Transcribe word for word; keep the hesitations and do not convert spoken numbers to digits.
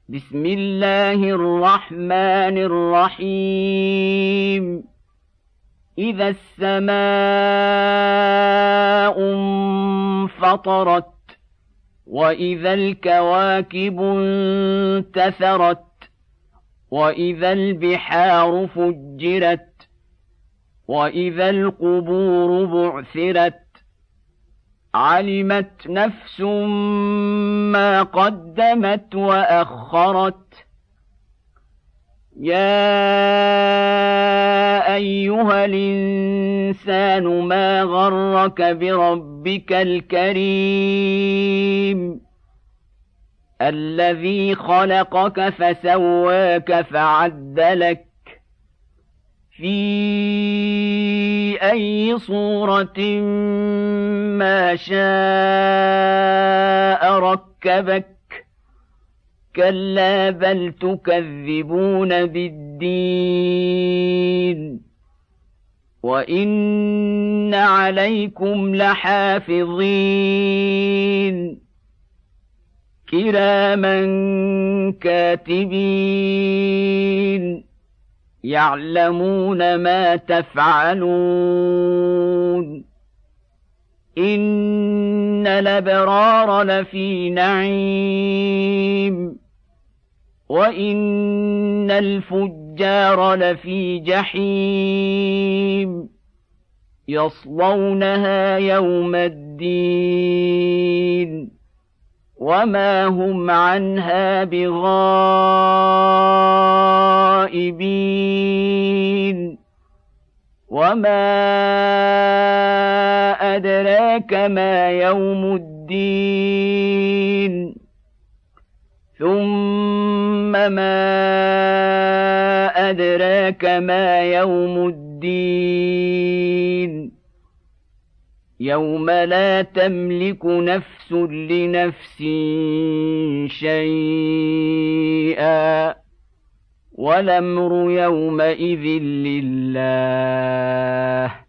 بسم الله الرحمن الرحيم إذا السماء انفطرت وإذا الكواكب انتثرت وإذا البحار فجرت وإذا القبور بعثرت علمت نفس ما قدمت وأخرت يا أيها الإنسان ما غرك بربك الكريم الذي خلقك فسواك فعدلك في أي صورة ما شاء ركبك كلا بل تكذبون بالدين وإن عليكم لحافظين كراما كاتبين يعلمون ما تفعلون إن الأبرار لفي نعيم وإن الفجار لفي جحيم يصلونها يوم الدين وما هم عنها بغائبين وما أدراك ما يوم الدين ثم ما أدراك ما يوم الدين يوم لا تملك نفس لنفس شيئا والأمر يومئذ لله